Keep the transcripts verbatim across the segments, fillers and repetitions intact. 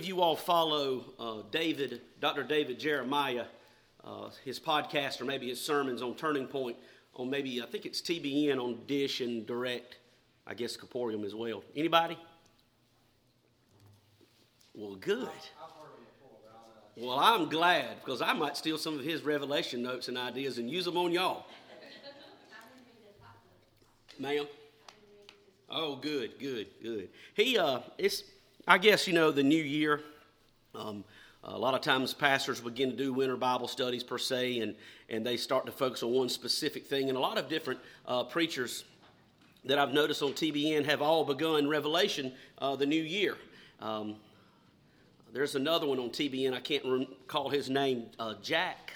of you all follow uh, David, Doctor David Jeremiah, uh, his podcast or maybe his sermons on Turning Point, on maybe, I think it's T B N on Dish and Direct, I guess Corporeum as well. Anybody? Well, good. Well, I'm glad, because I might steal some of his revelation notes and ideas and use them on y'all. Ma'am? Oh, good, good, good. He, uh, it's, I guess, you know, the new year, um, a lot of times pastors begin to do winter Bible studies per se, and, and they start to focus on one specific thing. And a lot of different uh, preachers that I've noticed on T B N have all begun Revelation uh, the new year. Um, there's another one on T B N, I can't recall his name, uh, Jack.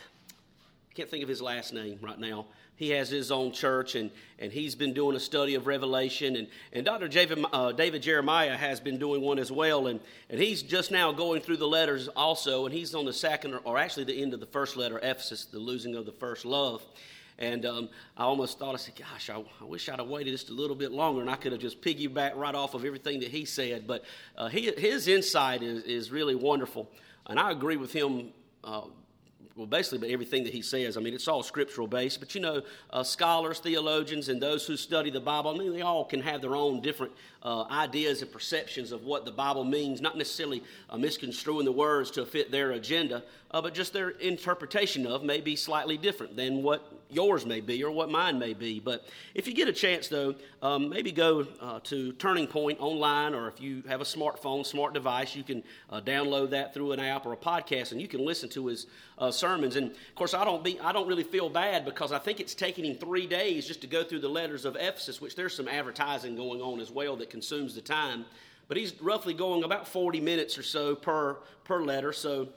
I can't think of his last name right now. He has his own church, and, and he's been doing a study of Revelation. And, and Doctor David, uh, David Jeremiah has been doing one as well. And, and he's just now going through the letters also. And he's on the second, or, or actually the end of the first letter, Ephesus, the losing of the first love. And um, I almost thought, I said, gosh, I, I wish I'd have waited just a little bit longer, and I could have just piggybacked right off of everything that he said. But uh, he, his insight is, is really wonderful. And I agree with him uh Well, basically, but everything that he says, I mean, it's all scriptural based. But, you know, uh, scholars, theologians, and those who study the Bible, I mean, they all can have their own different uh, ideas and perceptions of what the Bible means, not necessarily uh, misconstruing the words to fit their agenda, uh, but just their interpretation of may be slightly different than what yours may be or what mine may be. But if you get a chance, though, um, maybe go uh, to Turning Point online, or if you have a smartphone, smart device, you can uh, download that through an app or a podcast, and you can listen to his uh, sermons. And of course, I don't be I don't really feel bad, because I think it's taken him three days just to go through the letters of Ephesus, which there's some advertising going on as well that consumes the time. But he's roughly going about forty minutes or so per per letter, so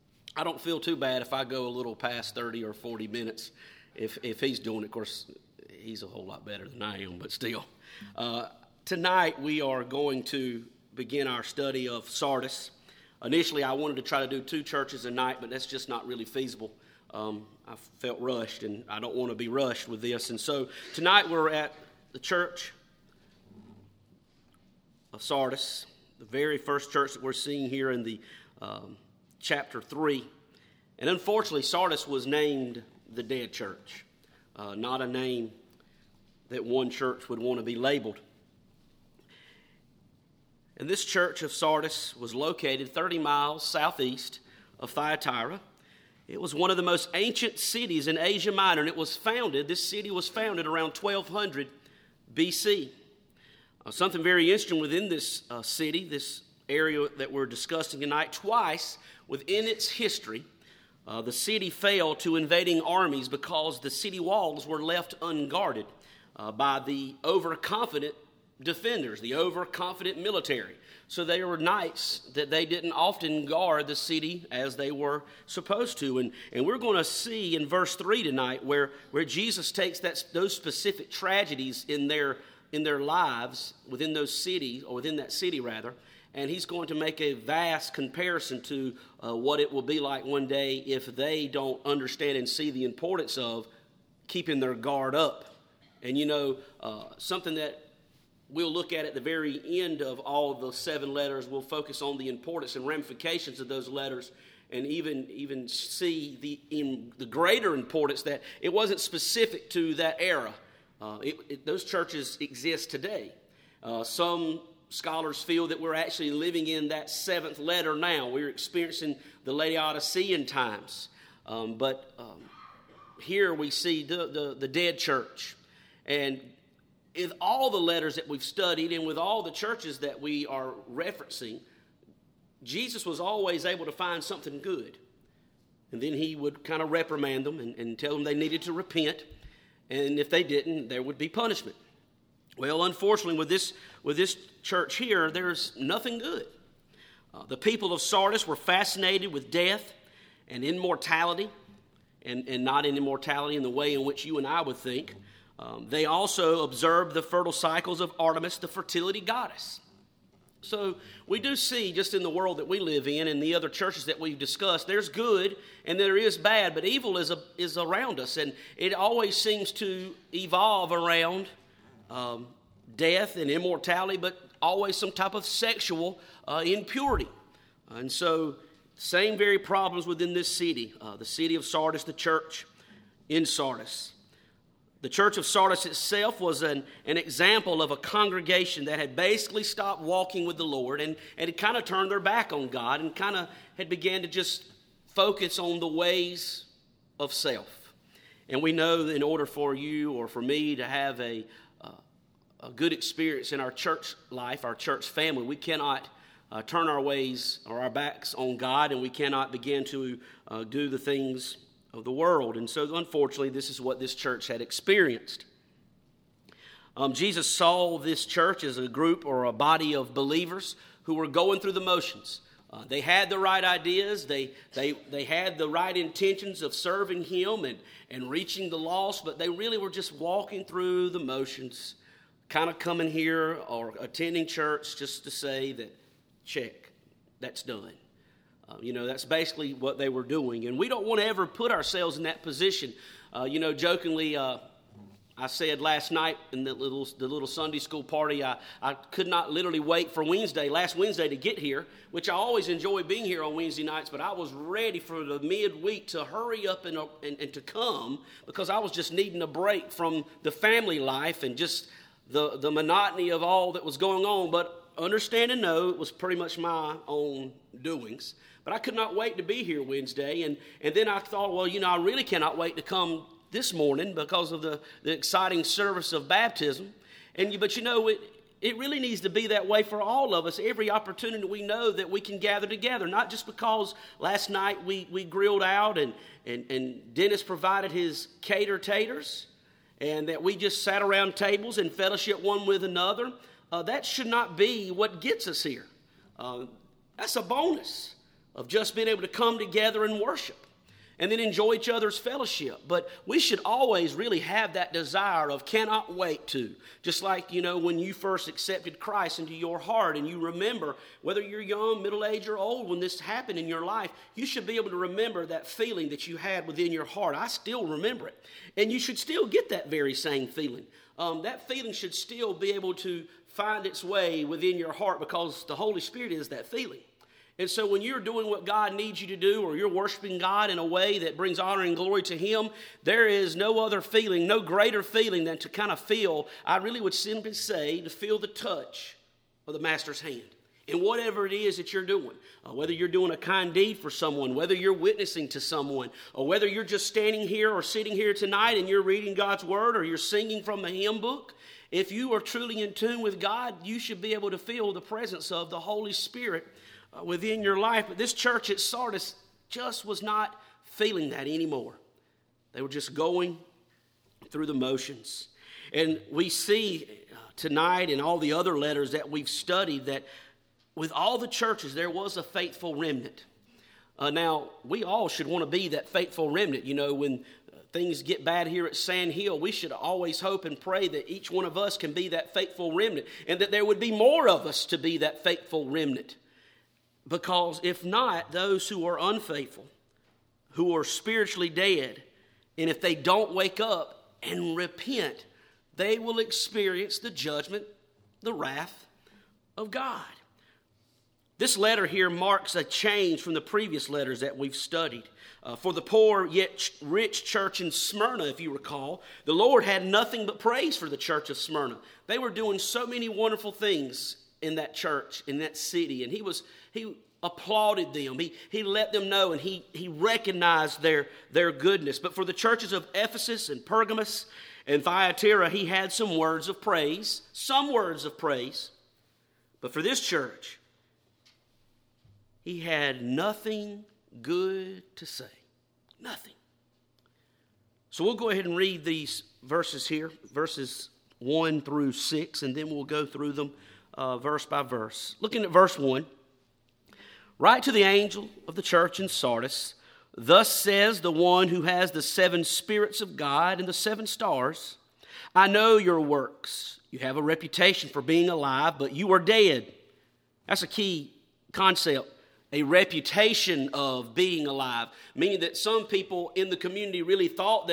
I don't feel too bad if I go a little past thirty or forty minutes. If if he's doing it, of course, he's a whole lot better than I am, but still. Uh, tonight we are going to begin our study of Sardis. Initially, I wanted to try to do two churches a night, but that's just not really feasible. Um, I felt rushed, and I don't want to be rushed with this. And so tonight we're at the church of Sardis, the very first church that we're seeing here in the um, chapter three. And unfortunately, Sardis was named the dead church, uh, not a name that one church would want to be labeled. And this church of Sardis was located thirty miles southeast of Thyatira. It was one of the most ancient cities in Asia Minor, and it was founded, this city was founded around twelve hundred B C. Uh, something very interesting within this uh, city, this area that we're discussing tonight, twice within its history, uh, the city fell to invading armies because the city walls were left unguarded uh, by the overconfident defenders, the overconfident military. So they were knights that they didn't often guard the city as they were supposed to. And, and we're going to see in verse three tonight where, where Jesus takes that, those specific tragedies in their in their lives within those cities, or within that city rather, and he's going to make a vast comparison to uh, what it will be like one day if they don't understand and see the importance of keeping their guard up. And you know, uh, something that we'll look at at the very end of all of the seven letters, we'll focus on the importance and ramifications of those letters, and even even see the in the greater importance that it wasn't specific to that era. Uh, it, it, those churches exist today. Uh, some scholars feel that we're actually living in that seventh letter now. We're experiencing the Laodicean times. Um, but um, here we see the, the, the dead church. And in all the letters that we've studied and with all the churches that we are referencing, Jesus was always able to find something good. And then he would kind of reprimand them and, and tell them they needed to repent. And if they didn't, there would be punishment. Well, unfortunately, with this with this church here, there's nothing good. Uh, the people of Sardis were fascinated with death and immortality, and, and not in immortality in the way in which you and I would think. Um, they also observed the fertile cycles of Artemis, the fertility goddess. So we do see, just in the world that we live in and the other churches that we've discussed, there's good and there is bad, but evil is a, is around us, and it always seems to evolve around um, death and immortality, but always some type of sexual uh, impurity. And so, same very problems within this city, uh, the city of Sardis, the church in Sardis. The church of Sardis itself was an, an example of a congregation that had basically stopped walking with the Lord and, and had kind of turned their back on God and kind of had began to just focus on the ways of self. And we know that in order for you or for me to have a, uh, a good experience in our church life, our church family, we cannot uh, turn our ways or our backs on God, and we cannot begin to uh, do the things of the world. And so, unfortunately, this is what this church had experienced. Um, Jesus saw this church as a group or a body of believers who were going through the motions. Uh, they had the right ideas. They they they had the right intentions of serving Him and, and reaching the lost, but they really were just walking through the motions, kind of coming here or attending church just to say that, check, that's done. Uh, you know, that's basically what they were doing. And we don't want to ever put ourselves in that position. Uh, you know, jokingly, uh, I said last night in the little the little Sunday school party, I, I could not literally wait for Wednesday, last Wednesday, to get here, which I always enjoy being here on Wednesday nights, but I was ready for the midweek to hurry up and, and, and to come because I was just needing a break from the family life and just the, the monotony of all that was going on. But understand and know it was pretty much my own doings. But I could not wait to be here Wednesday, and, and then I thought, well, you know, I really cannot wait to come this morning because of the, the exciting service of baptism. And But, you know, it, it really needs to be that way for all of us. Every opportunity we know that we can gather together, not just because last night we, we grilled out and, and, and Dennis provided his cater taters and that we just sat around tables and fellowship one with another. Uh, that should not be what gets us here. Uh, that's a bonus of just being able to come together and worship and then enjoy each other's fellowship. But we should always really have that desire of cannot wait to. Just like, you know, when you first accepted Christ into your heart and you remember, whether you're young, middle-aged, or old, when this happened in your life, you should be able to remember that feeling that you had within your heart. I still remember it. And you should still get that very same feeling. Um, that feeling should still be able to find its way within your heart because the Holy Spirit is that feeling. And so when you're doing what God needs you to do or you're worshiping God in a way that brings honor and glory to Him, there is no other feeling, no greater feeling than to kind of feel, I really would simply say, to feel the touch of the Master's hand. In whatever it is that you're doing, uh, whether you're doing a kind deed for someone, whether you're witnessing to someone, or whether you're just standing here or sitting here tonight and you're reading God's Word or you're singing from a hymn book, if you are truly in tune with God, you should be able to feel the presence of the Holy Spirit Uh, within your life. But this church at Sardis just was not feeling that anymore. They were just going through the motions. And we see uh, tonight in all the other letters that we've studied that with all the churches there was a faithful remnant. Uh, now, we all should want to be that faithful remnant. You know, when things get bad here at Sand Hill, we should always hope and pray that each one of us can be that faithful remnant and that there would be more of us to be that faithful remnant. Because if not, those who are unfaithful, who are spiritually dead, and if they don't wake up and repent, they will experience the judgment, the wrath of God. This letter here marks a change from the previous letters that we've studied. Uh, for the poor yet rich church in Smyrna, if you recall, the Lord had nothing but praise for the church of Smyrna. They were doing so many wonderful things in that church, in that city, and he was he applauded them. He he let them know, and he he recognized their their goodness. But for the churches of Ephesus and Pergamos and Thyatira, he had some words of praise, some words of praise. But for this church, he had nothing good to say. Nothing. So we'll go ahead and read these verses here, verses one through six, and then we'll go through them uh, verse by verse. Looking at verse one. Write to the angel of the church in Sardis, thus says the one who has the seven spirits of God and the seven stars, I know your works. You have a reputation for being alive, but you are dead. That's a key concept. A reputation of being alive, meaning that some people in the community really thought that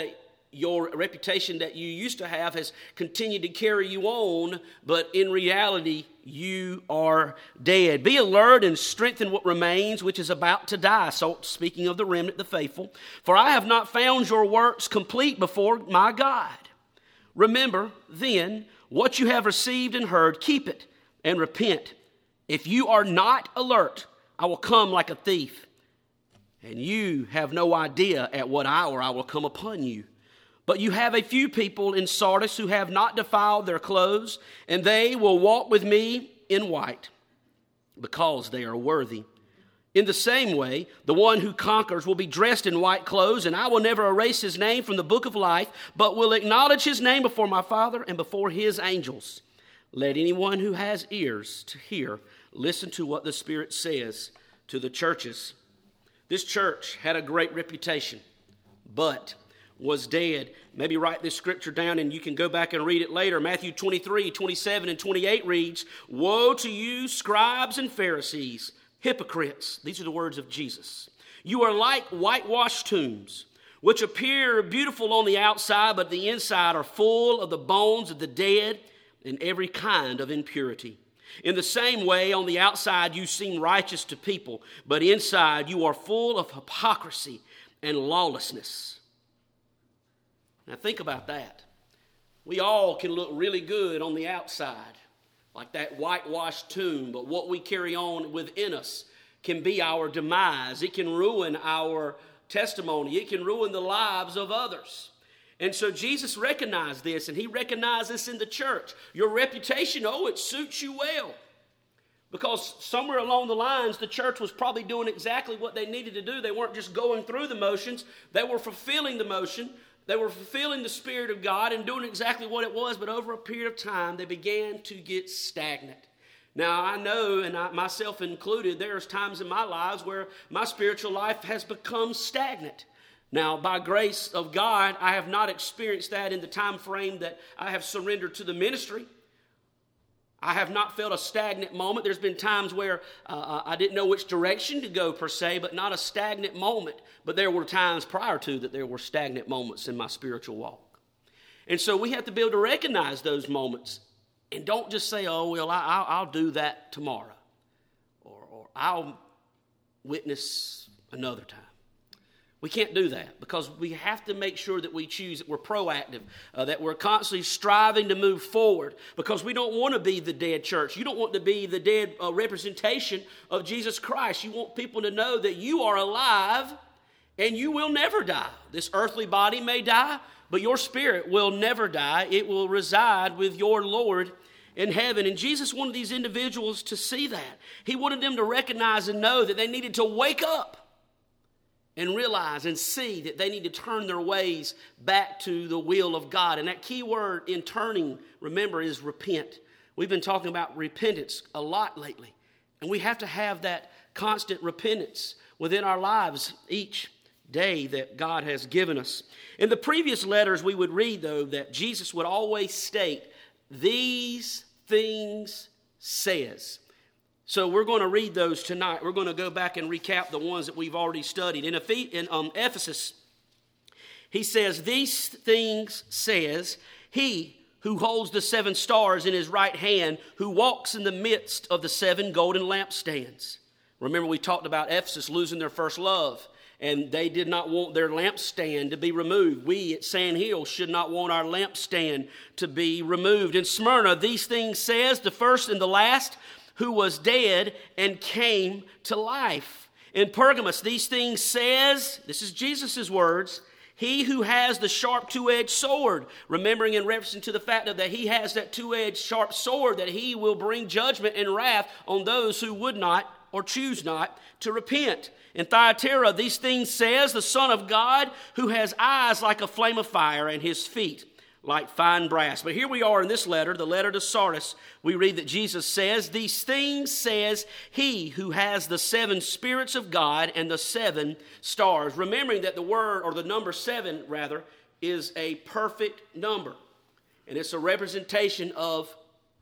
your reputation that you used to have has continued to carry you on, but in reality, you are dead. Be alert and strengthen what remains, which is about to die. So, speaking of the remnant, the faithful, for I have not found your works complete before my God. Remember, then, what you have received and heard, keep it and repent. If you are not alert, I will come like a thief, and you have no idea at what hour I will come upon you. But you have a few people in Sardis who have not defiled their clothes, and they will walk with me in white, because they are worthy. In the same way, the one who conquers will be dressed in white clothes, and I will never erase his name from the book of life, but will acknowledge his name before my Father and before his angels. Let anyone who has ears to hear listen to what the Spirit says to the churches. This church had a great reputation, but was dead. Maybe write this scripture down and you can go back and read it later. Matthew twenty-three, twenty-seven, and twenty-eight reads, "Woe to you, scribes and Pharisees, hypocrites." These are the words of Jesus. "You are like whitewashed tombs, which appear beautiful on the outside, but the inside are full of the bones of the dead and every kind of impurity. In the same way, on the outside you seem righteous to people, but inside you are full of hypocrisy and lawlessness." Now think about that. We all can look really good on the outside, like that whitewashed tomb, but what we carry on within us can be our demise. It can ruin our testimony. It can ruin the lives of others. And so Jesus recognized this, and he recognized this in the church. Your reputation, oh, it suits you well. Because somewhere along the lines, the church was probably doing exactly what they needed to do. They weren't just going through the motions. They were fulfilling the motion. They were fulfilling the Spirit of God and doing exactly what it was. But over a period of time, they began to get stagnant. Now, I know, and I, myself included, there's times in my lives where my spiritual life has become stagnant. Now, by grace of God, I have not experienced that in the time frame that I have surrendered to the ministry. I have not felt a stagnant moment. There's been times where uh, I didn't know which direction to go per se, but not a stagnant moment. But there were times prior to that there were stagnant moments in my spiritual walk. And so we have to be able to recognize those moments and don't just say, oh, well, I, I'll, I'll do that tomorrow, or, or I'll witness another time. We can't do that because we have to make sure that we choose, that we're proactive, uh, that we're constantly striving to move forward, because we don't want to be the dead church. You don't want to be the dead uh, representation of Jesus Christ. You want people to know that you are alive and you will never die. This earthly body may die, but your spirit will never die. It will reside with your Lord in heaven. And Jesus wanted these individuals to see that. He wanted them to recognize and know that they needed to wake up and realize and see that they need to turn their ways back to the will of God. And that key word in turning, remember, is repent. We've been talking about repentance a lot lately. And we have to have that constant repentance within our lives each day that God has given us. In the previous letters we would read, though, that Jesus would always state, "These things says." So we're going to read those tonight. We're going to go back and recap the ones that we've already studied. In, Ephes- in um, Ephesus, he says, "These things says he who holds the seven stars in his right hand, who walks in the midst of the seven golden lampstands." Remember, we talked about Ephesus losing their first love, and they did not want their lampstand to be removed. We at Sand Hill should not want our lampstand to be removed. In Smyrna, "These things says the first and the last, who was dead and came to life." In Pergamos, "These things says," this is Jesus' words, "he who has the sharp two-edged sword," remembering in reference to the fact that he has that two-edged sharp sword, that he will bring judgment and wrath on those who would not or choose not to repent. In Thyatira, "These things says the Son of God, who has eyes like a flame of fire and his feet like fine brass." But here we are in this letter, the letter to Sardis. We read that Jesus says, "These things says he who has the seven spirits of God and the seven stars." Remembering that the word, or the number seven rather, is a perfect number. And it's a representation of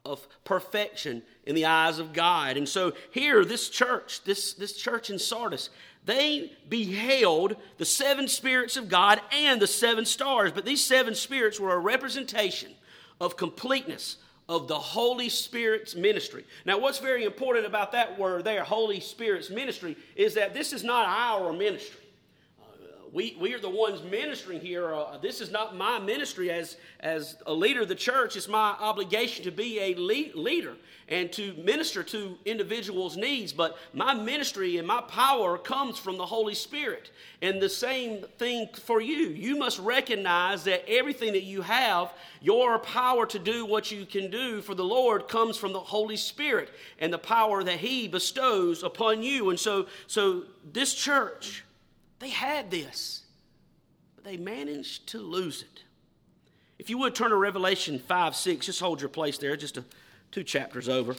of perfection in the eyes of God. And so here, this church, this, this church in Sardis, they beheld the seven spirits of God and the seven stars. But these seven spirits were a representation of completeness of the Holy Spirit's ministry. Now, what's very important about that word there, Holy Spirit's ministry, is that this is not our ministry. We, we are the ones ministering here. Uh, this is not my ministry as, as a leader of the church. It's my obligation to be a lead, leader and to minister to individuals' needs. But my ministry and my power comes from the Holy Spirit. And the same thing for you. You must recognize that everything that you have, your power to do what you can do for the Lord comes from the Holy Spirit and the power that He bestows upon you. And so, so this church, they had this, but they managed to lose it. If you would turn to Revelation five six, just hold your place there, just a, two chapters over.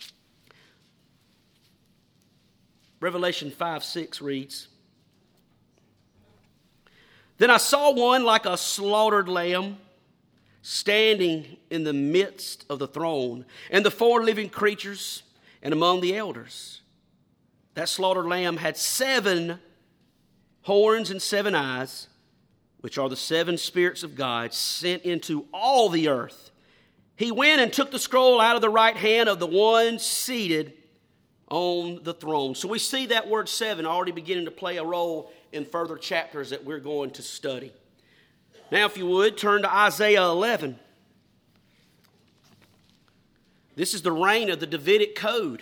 Revelation five six reads, "Then I saw one like a slaughtered lamb standing in the midst of the throne, and the four living creatures, and among the elders. That slaughtered lamb had seven horns and seven eyes, which are the seven spirits of God sent into all the earth. He went and took the scroll out of the right hand of the one seated on the throne." So we see that word seven already beginning to play a role in further chapters that we're going to study. Now, if you would, turn to Isaiah eleven. This is the reign of the Davidic code.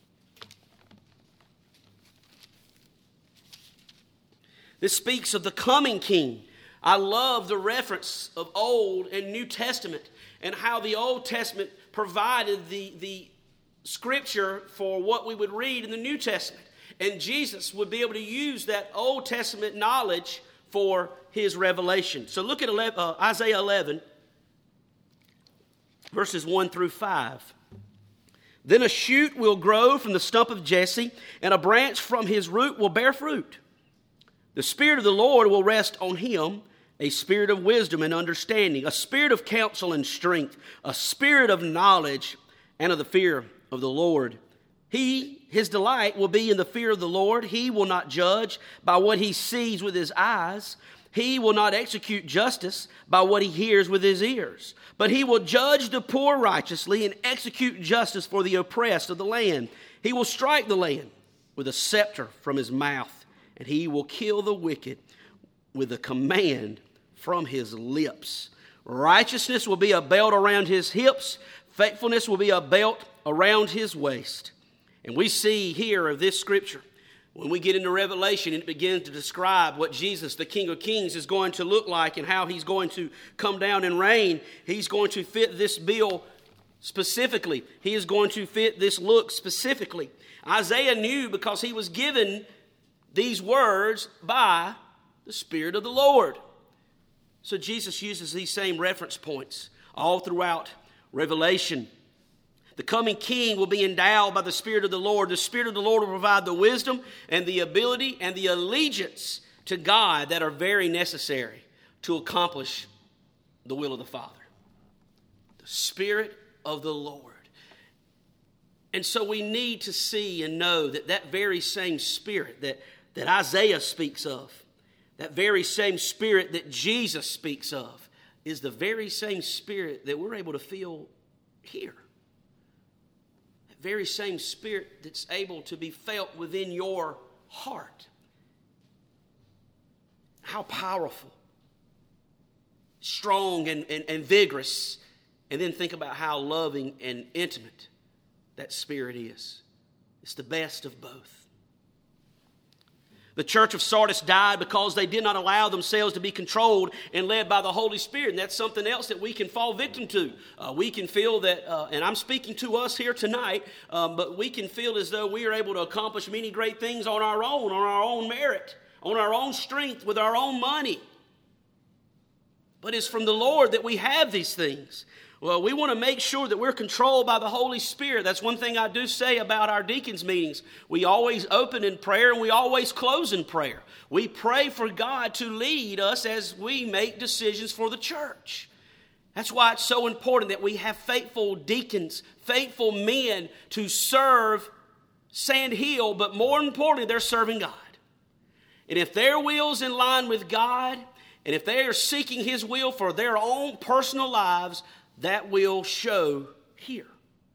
This speaks of the coming king. I love the reference of Old and New Testament and how the Old Testament provided the, the scripture for what we would read in the New Testament. And Jesus would be able to use that Old Testament knowledge for His revelation. So look at uh, Isaiah eleven, verses one through five. "Then a shoot will grow from the stump of Jesse, and a branch from his root will bear fruit. The Spirit of the Lord will rest on him, a spirit of wisdom and understanding, a spirit of counsel and strength, a spirit of knowledge and of the fear of the Lord. He, his delight will be in the fear of the Lord. He will not judge by what he sees with his eyes. He will not execute justice by what he hears with his ears. But he will judge the poor righteously and execute justice for the oppressed of the land. He will strike the land with a scepter from his mouth, and he will kill the wicked with a command from his lips. Righteousness will be a belt around his hips. Faithfulness will be a belt around his waist." And we see here of this scripture, when we get into Revelation, it begins to describe what Jesus, the King of Kings, is going to look like and how he's going to come down and reign. He's going to fit this bill specifically. He is going to fit this look specifically. Isaiah knew because he was given these words by the Spirit of the Lord. So Jesus uses these same reference points all throughout Revelation. The coming king will be endowed by the Spirit of the Lord. The Spirit of the Lord will provide the wisdom and the ability and the allegiance to God that are very necessary to accomplish the will of the Father. The Spirit of the Lord. And so we need to see and know that that very same Spirit that that Isaiah speaks of, that very same Spirit that Jesus speaks of, is the very same Spirit that we're able to feel here. That very same Spirit that's able to be felt within your heart. How powerful, strong and, and, and vigorous, and then think about how loving and intimate that Spirit is. It's the best of both. The church of Sardis died because they did not allow themselves to be controlled and led by the Holy Spirit. And that's something else that we can fall victim to. Uh, we can feel that, uh, and I'm speaking to us here tonight, um, but we can feel as though we are able to accomplish many great things on our own, on our own merit, on our own strength, with our own money. But it's from the Lord that we have these things. Well, we want to make sure that we're controlled by the Holy Spirit. That's one thing I do say about our deacons' meetings. We always open in prayer and we always close in prayer. We pray for God to lead us as we make decisions for the church. That's why it's so important that we have faithful deacons, faithful men to serve Sand Hill, but more importantly, they're serving God. And if their will's in line with God, and if they are seeking His will for their own personal lives, that will show here.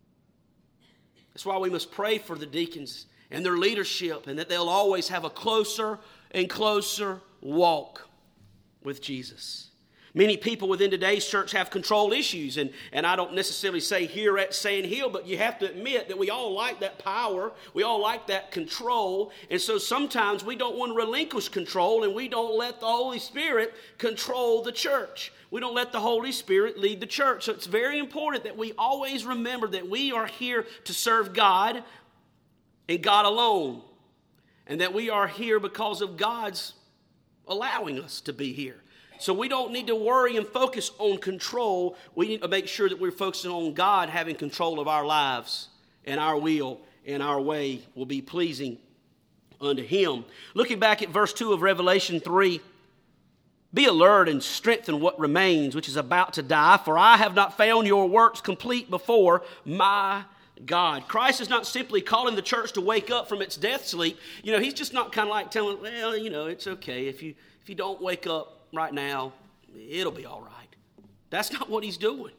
That's why we must pray for the deacons and their leadership, and that they'll always have a closer and closer walk with Jesus. Many people within today's church have control issues, and, and I don't necessarily say here at Sand Hill, but you have to admit that we all like that power, we all like that control, and so sometimes we don't want to relinquish control, and we don't let the Holy Spirit control the church. We don't let the Holy Spirit lead the church. So it's very important that we always remember that we are here to serve God and God alone, and that we are here because of God's allowing us to be here. So we don't need to worry and focus on control. We need to make sure that we're focusing on God having control of our lives, and our will and our way will be pleasing unto Him. Looking back at verse two of Revelation three, be alert and strengthen what remains, which is about to die, for I have not found your works complete before my God. Christ is not simply calling the church to wake up from its death sleep. You know, He's just not kind of like telling, well, you know, it's okay. If you if you don't wake up right now, it'll be all right. That's not what He's doing.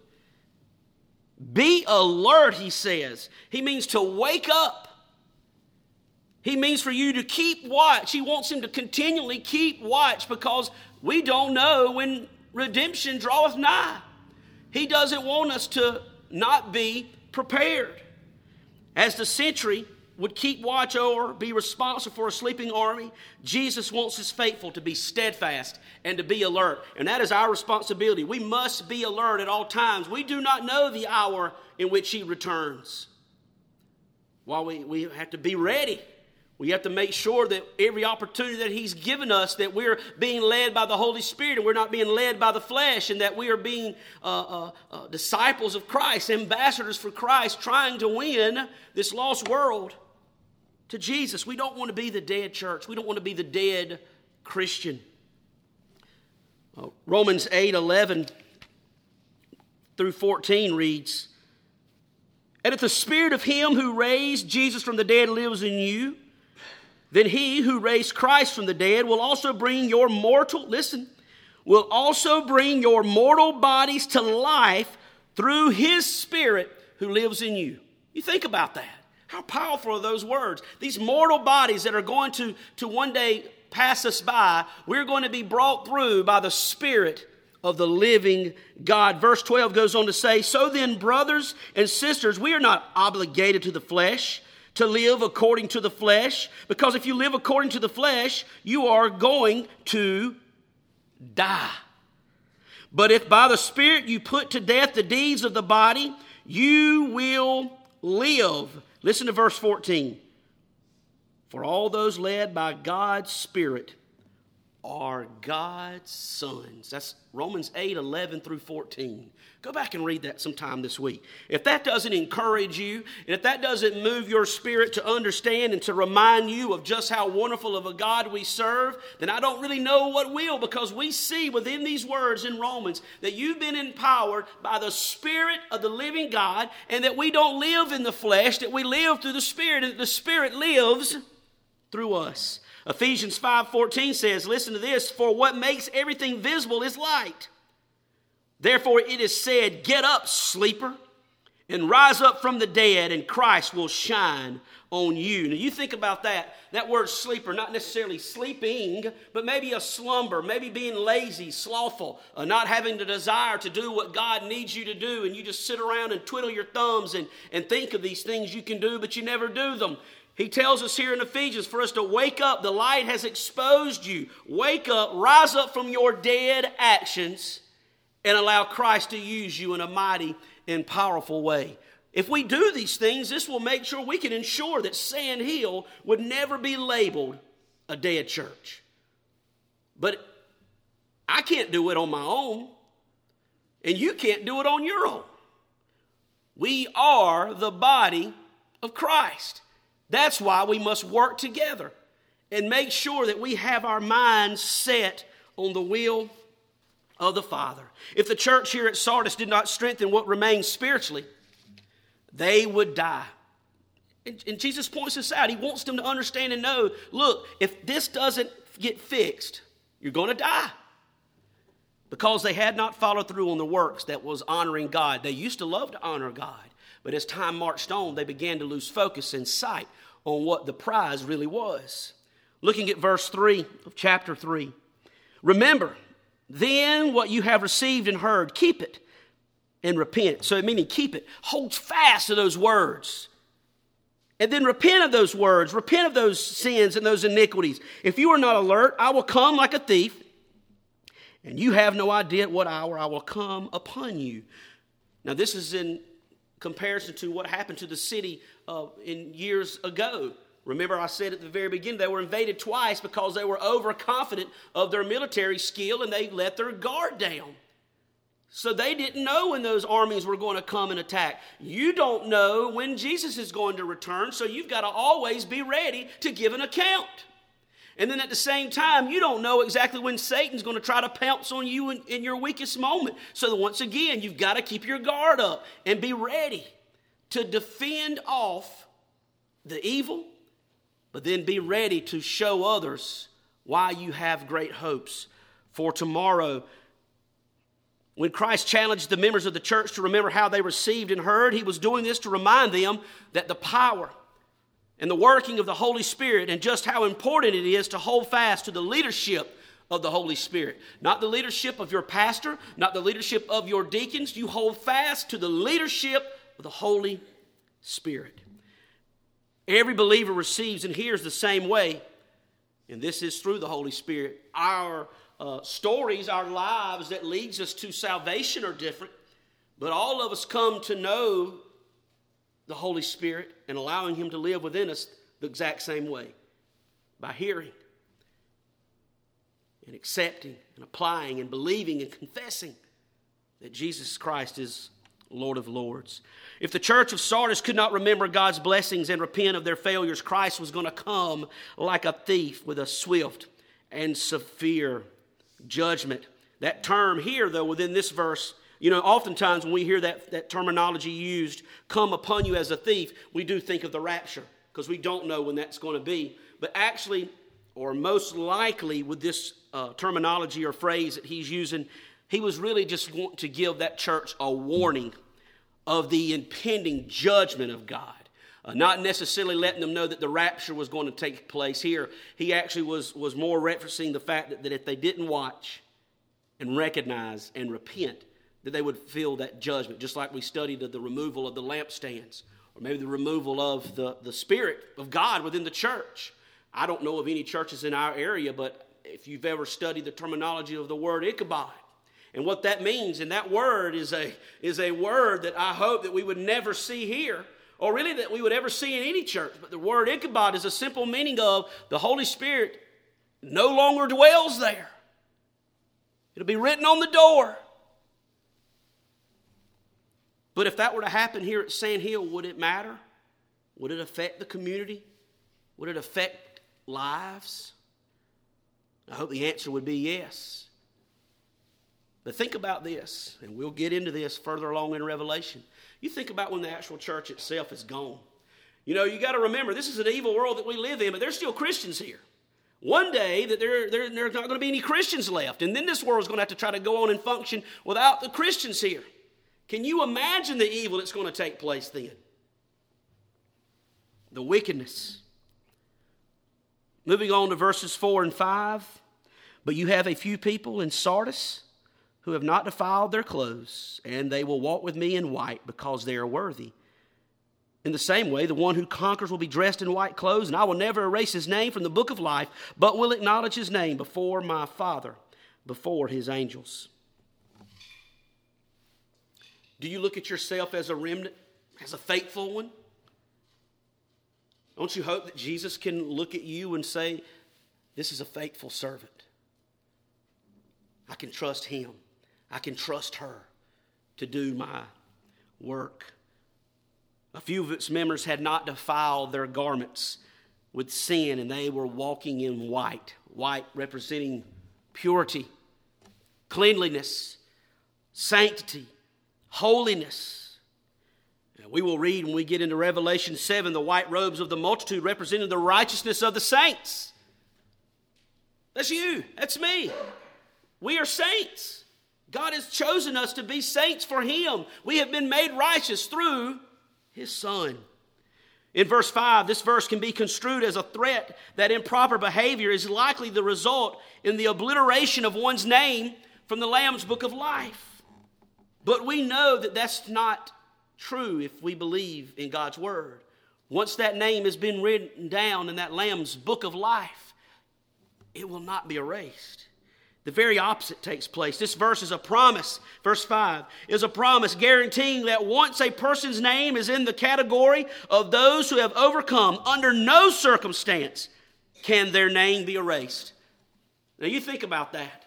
Be alert, He says. He means to wake up. He means for you to keep watch. He wants Him to continually keep watch, because we don't know when redemption draweth nigh. He doesn't want us to not be prepared. As the sentry would keep watch over, be responsible for a sleeping army, Jesus wants His faithful to be steadfast and to be alert. And that is our responsibility. We must be alert at all times. We do not know the hour in which He returns. While we, we have to be ready. We have to make sure that every opportunity that He's given us, that we're being led by the Holy Spirit, and we're not being led by the flesh, and that we are being uh, uh, uh, disciples of Christ, ambassadors for Christ, trying to win this lost world to Jesus. We don't want to be the dead church. We don't want to be the dead Christian. Uh, Romans eight eleven through fourteen reads, and if the Spirit of Him who raised Jesus from the dead lives in you, then He who raised Christ from the dead will also bring your mortal, listen, will also bring your mortal bodies to life through His Spirit who lives in you. You think about that. How powerful are those words? These mortal bodies that are going to, to one day pass us by, we're going to be brought through by the Spirit of the living God. Verse twelve goes on to say, so then, brothers and sisters, we are not obligated to the flesh to live according to the flesh, because if you live according to the flesh, you are going to die. But if by the Spirit you put to death the deeds of the body, you will live. Listen to verse fourteen. For all those led by God's Spirit are God's sons. That's Romans eight eleven through fourteen. Go back and read that sometime this week. If that doesn't encourage you, and if that doesn't move your spirit to understand and to remind you of just how wonderful of a God we serve, then I don't really know what will, because we see within these words in Romans that you've been empowered by the Spirit of the living God, and that we don't live in the flesh, that we live through the Spirit, and that the Spirit lives through us. Ephesians five fourteen says, listen to this, for what makes everything visible is light. Therefore it is said, get up, sleeper, and rise up from the dead, and Christ will shine on you. Now you think about that. That word sleeper, not necessarily sleeping, but maybe a slumber, maybe being lazy, slothful, uh, not having the desire to do what God needs you to do, and you just sit around and twiddle your thumbs and, and think of these things you can do, but you never do them. He tells us here in Ephesians for us to wake up. The light has exposed you. Wake up, rise up from your dead actions, and allow Christ to use you in a mighty and powerful way. If we do these things, this will make sure we can ensure that Sand Hill would never be labeled a dead church. But I can't do it on my own, and you can't do it on your own. We are the body of Christ. That's why we must work together and make sure that we have our minds set on the will of the Father. If the church here at Sardis did not strengthen what remains spiritually, they would die. And, and Jesus points this out. He wants them to understand and know, look, if this doesn't get fixed, you're going to die. Because they had not followed through on the works that was honoring God. They used to love to honor God. But as time marched on, they began to lose focus and sight on what the prize really was. Looking at verse three of chapter three. Remember, then what you have received and heard, keep it and repent. So meaning keep it. Hold fast to those words. And then repent of those words. Repent of those sins and those iniquities. If you are not alert, I will come like a thief. And you have no idea at what hour I will come upon you. Now this is in comparison to what happened to the city uh, in years ago. Remember I said at the very beginning they were invaded twice because they were overconfident of their military skill and they let their guard down. So they didn't know when those armies were going to come and attack. You don't know when Jesus is going to return, so you've got to always be ready to give an account. And then at the same time, you don't know exactly when Satan's going to try to pounce on you in, in your weakest moment. So that once again, you've got to keep your guard up and be ready to defend off the evil, but then be ready to show others why you have great hopes for tomorrow. When Christ challenged the members of the church to remember how they received and heard, he was doing this to remind them that the power and the working of the Holy Spirit and just how important it is to hold fast to the leadership of the Holy Spirit. Not the leadership of your pastor, not the leadership of your deacons. You hold fast to the leadership of the Holy Spirit. Every believer receives and hears the same way, and this is through the Holy Spirit. Our uh, stories, our lives that leads us to salvation are different, but all of us come to know the Holy Spirit and allowing him to live within us the exact same way, by hearing and accepting and applying and believing and confessing that Jesus Christ is Lord of Lords. If the church of Sardis could not remember God's blessings and repent of their failures, Christ was going to come like a thief with a swift and severe judgment. That term here, though, within this verse, you know, oftentimes when we hear that, that terminology used, come upon you as a thief, we do think of the rapture because we don't know when that's going to be. But actually, or most likely with this uh, terminology or phrase that he's using, he was really just wanting to give that church a warning of the impending judgment of God. Uh, not necessarily letting them know that the rapture was going to take place here. He actually was, was more referencing the fact that, that if they didn't watch and recognize and repent, that they would feel that judgment, just like we studied of the removal of the lampstands, or maybe the removal of the, the Spirit of God within the church. I don't know of any churches in our area, but if you've ever studied the terminology of the word Ichabod, and what that means, and that word is a, is a word that I hope that we would never see here, or really that we would ever see in any church. But the word Ichabod is a simple meaning of the Holy Spirit no longer dwells there. It'll be written on the door. But if that were to happen here at Sand Hill, would it matter? Would it affect the community? Would it affect lives? I hope the answer would be yes. But think about this, and we'll get into this further along in Revelation. You think about when the actual church itself is gone. You know, you got to remember, this is an evil world that we live in, but there's still Christians here. One day that there, there, there's not going to be any Christians left, and then this world is going to have to try to go on and function without the Christians here. Can you imagine the evil that's going to take place then? The wickedness. Moving on to verses four and five. But you have a few people in Sardis who have not defiled their clothes, and they will walk with me in white because they are worthy. In the same way, the one who conquers will be dressed in white clothes, and I will never erase his name from the book of life, but will acknowledge his name before my Father, before his angels. Do you look at yourself as a remnant, as a faithful one? Don't you hope that Jesus can look at you and say, this is a faithful servant. I can trust him. I can trust her to do my work. A few of its members had not defiled their garments with sin, and they were walking in white, white representing purity. cleanliness, sanctity, holiness. And we will read when we get into Revelation seven, the white robes of the multitude representing the righteousness of the saints. That's you. That's me. We are saints. God has chosen us to be saints for Him. We have been made righteous through His Son. In verse five, this verse can be construed as a threat that improper behavior is likely the result in the obliteration of one's name from the Lamb's Book of Life. But we know that that's not true if we believe in God's Word. Once that name has been written down in that Lamb's Book of Life, it will not be erased. The very opposite takes place. This verse is a promise. Verse five is a promise guaranteeing that once a person's name is in the category of those who have overcome, under no circumstance can their name be erased. Now you think about that.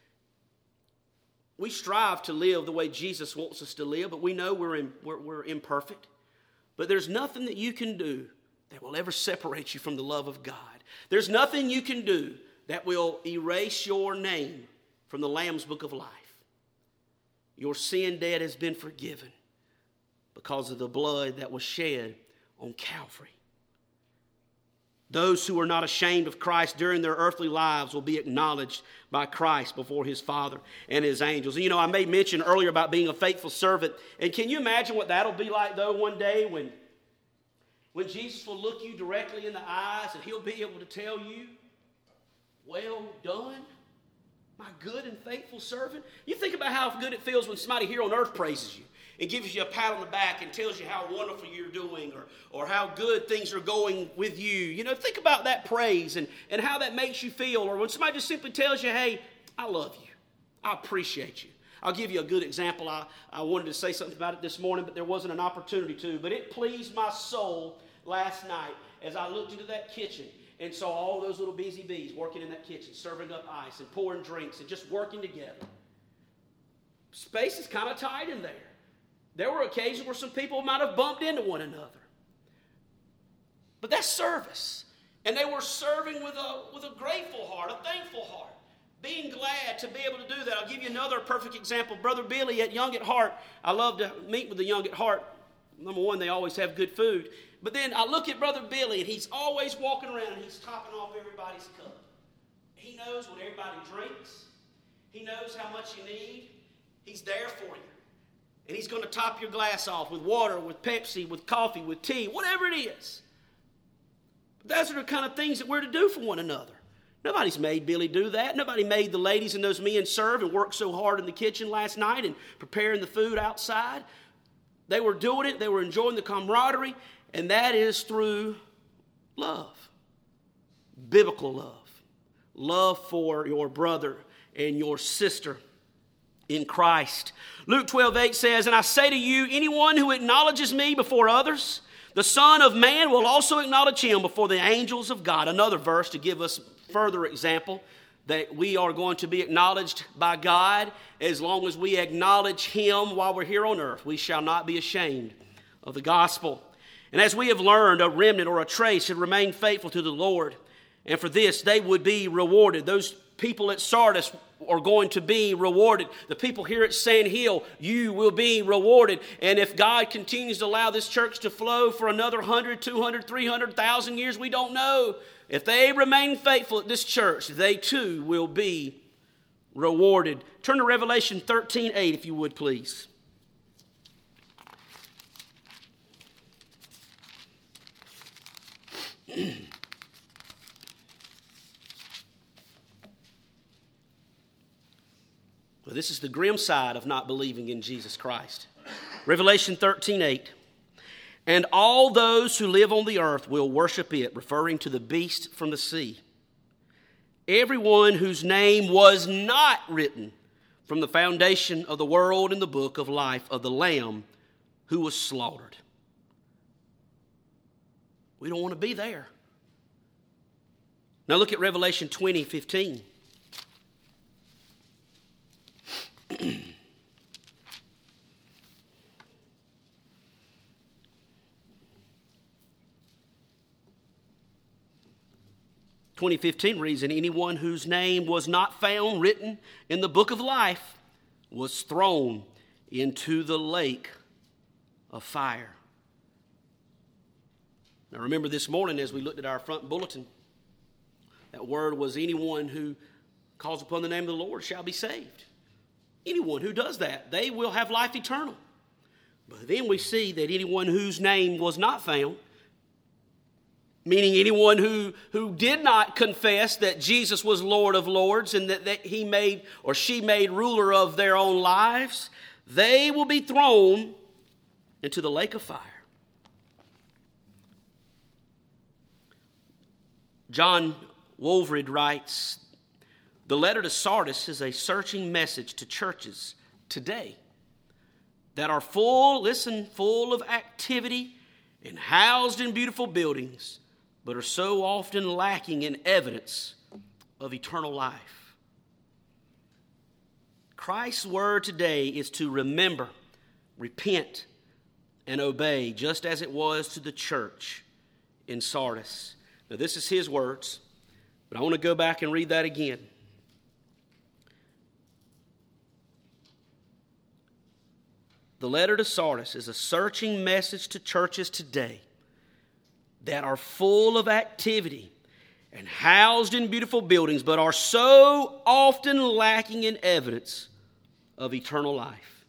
We strive to live the way Jesus wants us to live, but we know we're, in, we're, we're imperfect. But there's nothing that you can do that will ever separate you from the love of God. There's nothing you can do that will erase your name from the Lamb's Book of Life. Your sin debt has been forgiven because of the blood that was shed on Calvary. Those who are not ashamed of Christ during their earthly lives will be acknowledged by Christ before His Father and His angels. And you know, I made mention earlier about being a faithful servant. And can you imagine what that'll be like, though, one day when, when Jesus will look you directly in the eyes and He'll be able to tell you, "Well done, my good and faithful servant." You think about how good it feels when somebody here on earth praises you and gives you a pat on the back and tells you how wonderful you're doing, or, or how good things are going with you. You know, think about that praise and, and how that makes you feel. Or when somebody just simply tells you, "Hey, I love you. I appreciate you." I'll give you a good example. I, I wanted to say something about it this morning, but there wasn't an opportunity to. But it pleased my soul last night as I looked into that kitchen and saw all those little busy bees working in that kitchen, serving up ice and pouring drinks and just working together. Space is kind of tight in there. There were occasions where some people might have bumped into one another. But that's service. And they were serving with a, with a grateful heart, a thankful heart, being glad to be able to do that. I'll give you another perfect example. Brother Billy at Young at Heart. I love to meet with the Young at Heart. Number one, they always have good food. But then I look at Brother Billy, and he's always walking around, and he's topping off everybody's cup. He knows what everybody drinks. He knows how much you need. He's there for you. And he's going to top your glass off with water, with Pepsi, with coffee, with tea, whatever it is. But those are the kind of things that we're to do for one another. Nobody's made Billy do that. Nobody made the ladies and those men serve and work so hard in the kitchen last night and preparing the food outside. They were doing it. They were enjoying the camaraderie. And that is through love. Biblical love. Love for your brother and your sister in Christ. Luke twelve eight says, "And I say to you, anyone who acknowledges me before others, the Son of Man will also acknowledge him before the angels of God." Another verse to give us further example that we are going to be acknowledged by God as long as we acknowledge Him while we're here on earth. We shall not be ashamed of the gospel. And as we have learned, a remnant or a trace should remain faithful to the Lord. And for this, they would be rewarded. Those people at Sardis are going to be rewarded. The people here at Sand Hill, you will be rewarded. And if God continues to allow this church to flow for another one hundred, two hundred, three hundred thousand years, we don't know. If they remain faithful at this church, they too will be rewarded. Turn to Revelation thirteen eight, if you would, please. Well, this is the grim side of not believing in Jesus Christ. Revelation thirteen eight. "And all those who live on the earth will worship it," referring to the beast from the sea. "Everyone whose name was not written from the foundation of the world in the book of life of the Lamb who was slaughtered." We don't want to be there. Now look at Revelation twenty fifteen. twenty fifteen reads, and anyone whose name was not found written in the book of life was thrown into the lake of fire. Now remember this morning as we looked at our front bulletin, that word was anyone who calls upon the name of the Lord shall be saved. Anyone who does that, they will have life eternal. But then we see that anyone whose name was not found, meaning anyone who, who did not confess that Jesus was Lord of Lords and that, that he made or she made ruler of their own lives, they will be thrown into the lake of fire. John Wolfred writes, the letter to Sardis is a searching message to churches today that are full, listen, full of activity and housed in beautiful buildings, but are so often lacking in evidence of eternal life. Christ's word today is to remember, repent, and obey, just as it was to the church in Sardis. Now, this is his words, but I want to go back and read that again. The letter to Sardis is a searching message to churches today that are full of activity and housed in beautiful buildings, but are so often lacking in evidence of eternal life.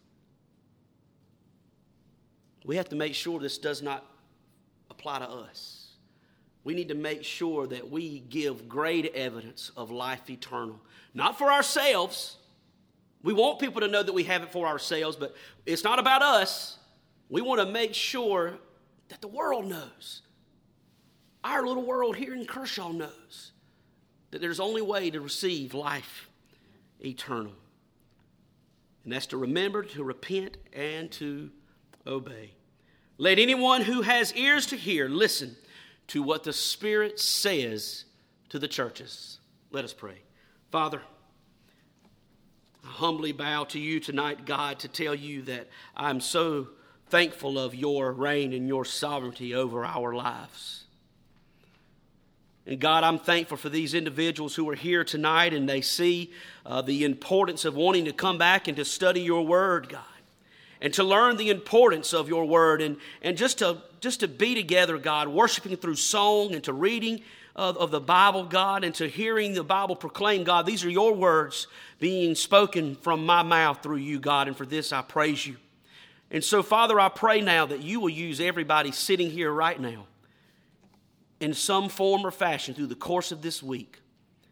We have to make sure this does not apply to us. We need to make sure that we give great evidence of life eternal. Not for ourselves. We want people to know that we have it for ourselves, but it's not about us. We want to make sure that the world knows. Our little world here in Kershaw knows that there's only way to receive life eternal. And that's to remember, to repent, and to obey. Let anyone who has ears to hear listen to what the Spirit says to the churches. Let us pray. Father, I humbly bow to you tonight, God, to tell you that I'm so thankful of your reign and your sovereignty over our lives. And God, I'm thankful for these individuals who are here tonight and they see uh, the importance of wanting to come back and to study your word, God. And to learn the importance of your word and, and just to just to be together, God, worshiping through song and to reading of, of the Bible, God, and to hearing the Bible proclaimed, God. These are your words being spoken from my mouth through you, God, and for this I praise you. And so, Father, I pray now that you will use everybody sitting here right now in some form or fashion through the course of this week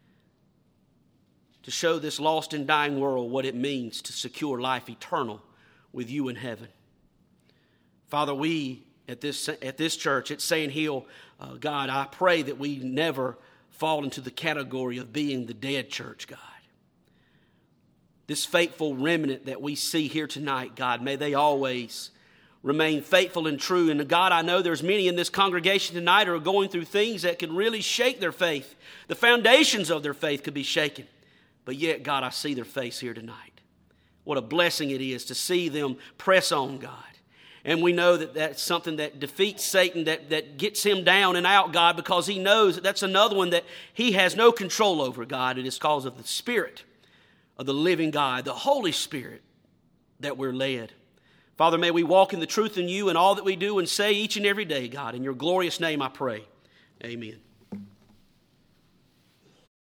to show this lost and dying world what it means to secure life eternal with you in heaven. Father, we at this at this church at Sand Hill, uh, God, I pray that we never fall into the category of being the dead church, God. This faithful remnant that we see here tonight, God, may they always remain faithful and true. And God, I know there's many in this congregation tonight who are going through things that can really shake their faith. The foundations of their faith could be shaken. But yet, God, I see their face here tonight. What a blessing it is to see them press on, God. And we know that that's something that defeats Satan, that, that gets him down and out, God, because he knows that that's another one that he has no control over, God. It is because of the Spirit of the living God, the Holy Spirit, that we're led. Father, may we walk in the truth in you and all that we do and say each and every day, God. In your glorious name I pray. Amen.